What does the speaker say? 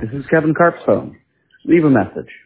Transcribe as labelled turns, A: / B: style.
A: This is Kevin Karp's phone. Leave a message.